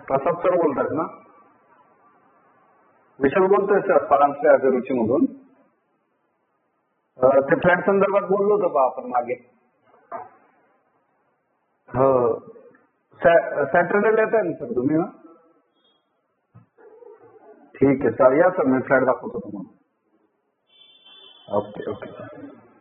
प्रसाद sir बोलतात ना? विशाल बोलतोय सर, परांजपे अभिरुची मधून. ते फ्लॅट संदर्भात बोललो होतो का आपण मागे? हो. सॅटर्डेला येत आहे ना सर तुम्ही? ना ठीक आहे सर, या सर, मी फ्लॅट दाखवतो तुम्हाला. Okay okay.